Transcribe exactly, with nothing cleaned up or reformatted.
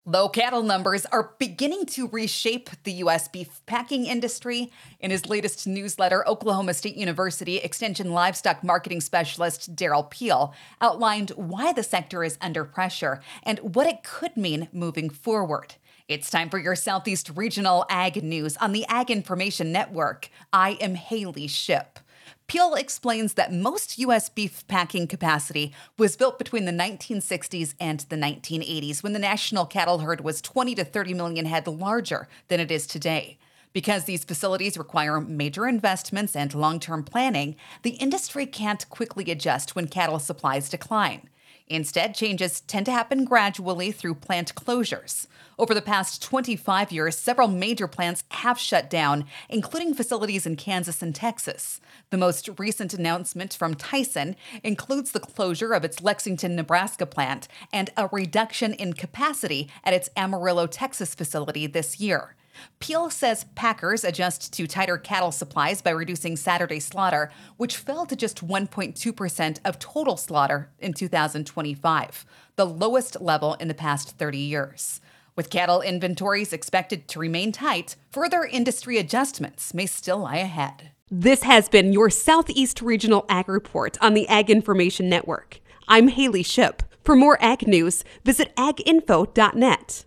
Low cattle numbers are beginning to reshape the U S beef packing industry. In his latest newsletter, Oklahoma State University Extension livestock marketing specialist Daryl Peel outlined why the sector is under pressure and what it could mean moving forward. It's time for your Southeast Regional Ag News on the Ag Information Network. I am Haley Shipp. Peel explains that most U S beef packing capacity was built between the nineteen sixties and the nineteen eighties, when the national cattle herd was twenty to thirty million head larger than it is today. Because these facilities require major investments and long-term planning, the industry can't quickly adjust when cattle supplies decline. Instead, changes tend to happen gradually through plant closures. Over the past twenty-five years, several major plants have shut down, including facilities in Kansas and Texas. The most recent announcement from Tyson includes the closure of its Lexington, Nebraska plant and a reduction in capacity at its Amarillo, Texas facility this year. Peel says packers adjust to tighter cattle supplies by reducing Saturday slaughter, which fell to just one point two percent of total slaughter in two thousand twenty-five, the lowest level in the past thirty years. With cattle inventories expected to remain tight, further industry adjustments may still lie ahead. This has been your Southeast Regional Ag Report on the Ag Information Network. I'm Haley Shipp. For more ag news, visit ag info dot net.